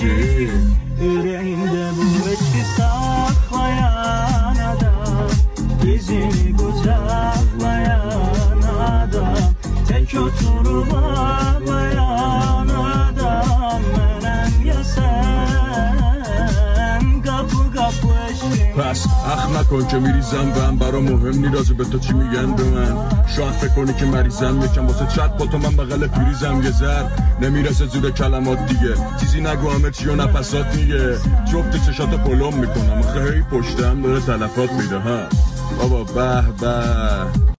çi Yüreğinde bu eşki saklayan adam Bizini kucaklayan adam Tek oturup ağlayan adam Menem ya sen Kapı kapı eşki پس اخ نکن که میریزم بهم برا مهم نی راجع به تو چی میگن به من شاید فکر کنی که مریضم یکم واسه چت با تو من بغل پریزم یه ذر نمیرسه زور کلمات دیگه چیزی نگو همه چی و نفسات میگه جفت چشاتو پلم میکنم آخه هی پشتم داره تلفات میده ها بابا به به